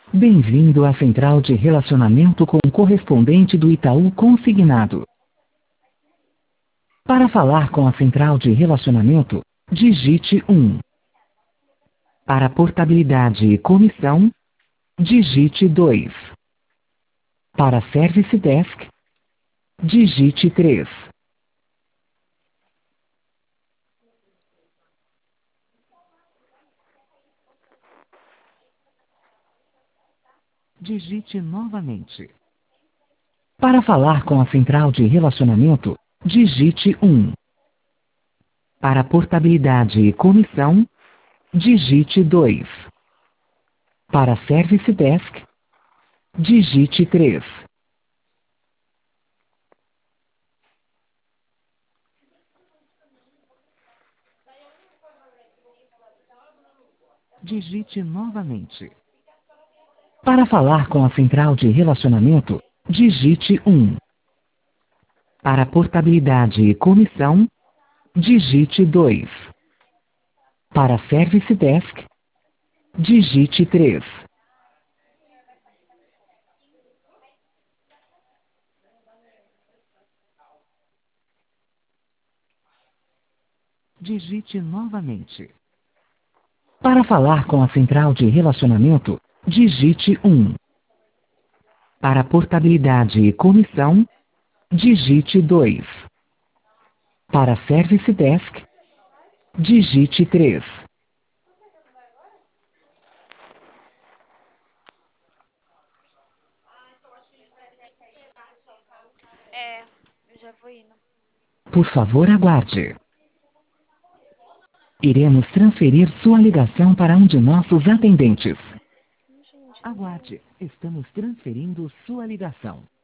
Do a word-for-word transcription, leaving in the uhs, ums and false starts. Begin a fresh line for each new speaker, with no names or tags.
Bem-vindo à central de relacionamento com o correspondente do Itaú Consignado. Para falar com a central de relacionamento, digite um. Para portabilidade e comissão, digite dois. Para Service Desk, digite três. Digite novamente. Para falar com a central de relacionamento, digite um. Para portabilidade e comissão, digite dois. Para Service Desk, digite três. Digite novamente. Para falar com a central de relacionamento, digite um. Para portabilidade e comissão, digite dois. Para Service Desk, digite três. Digite novamente. Para falar com a central de relacionamento, digite um. Para portabilidade e comissão, digite dois. Para Service Desk, digite três.
É, eu já vou indo.
Por favor, aguarde. Iremos transferir sua ligação para um de nossos atendentes.
Hum, Gente, não.
Aguarde, estamos transferindo sua ligação.